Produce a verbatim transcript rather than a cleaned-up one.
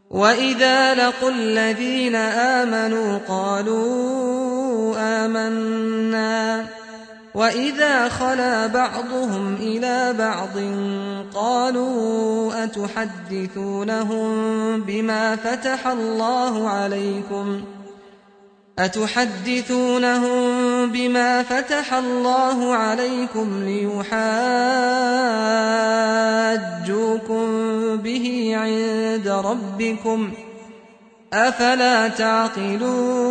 وَإِذَا لَقُوا الَّذِينَ آمَنُوا قَالُوا آمَنَّا وَإِذَا خَلَا بَعْضُهُمْ إِلَىٰ بَعْضٍ قَالُوا أَتُحَدِّثُونَهُم بِمَا فَتَحَ اللَّهُ عَلَيْكُمْ أَتُحَدِّثُونَهُم بِمَا فَتَحَ اللَّهُ عَلَيْكُمْ لِيُحَاجُّوكُم بِهِ عِندَ رَبِّكُمْ ۚ أَفَلَا تَعْقِلُونَ